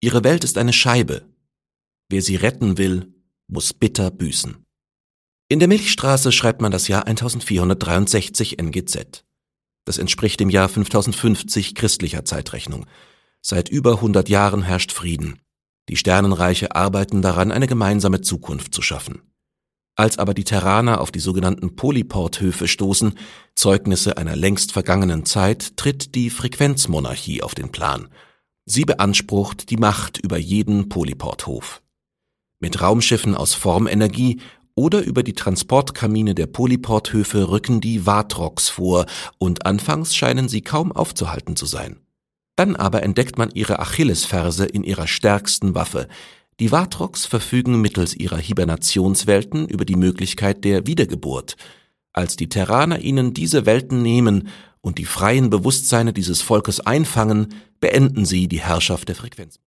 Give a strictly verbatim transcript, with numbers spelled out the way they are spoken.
Ihre Welt ist eine Scheibe. Wer sie retten will, muss bitter büßen. In der Milchstraße schreibt man das Jahr eintausendvierhundertdreiundsechzig N G Z. Das entspricht dem Jahr fünftausendfünfzig christlicher Zeitrechnung. Seit über hundert Jahren herrscht Frieden. Die Sternenreiche arbeiten daran, eine gemeinsame Zukunft zu schaffen. Als aber die Terraner auf die sogenannten Polyporthöfe stoßen, Zeugnisse einer längst vergangenen Zeit, tritt die Frequenzmonarchie auf den Plan. Sie beansprucht die Macht über jeden Polyporthof. Mit Raumschiffen aus Formenergie oder über die Transportkamine der Polyporthöfe rücken die Vatrox vor und anfangs scheinen sie kaum aufzuhalten zu sein. Dann aber entdeckt man ihre Achillesferse in ihrer stärksten Waffe. Die Vatrox verfügen mittels ihrer Hibernationswelten über die Möglichkeit der Wiedergeburt. Als die Terraner ihnen diese Welten nehmen und die freien Bewusstseine dieses Volkes einfangen, beenden sie die Herrschaft der Frequenz.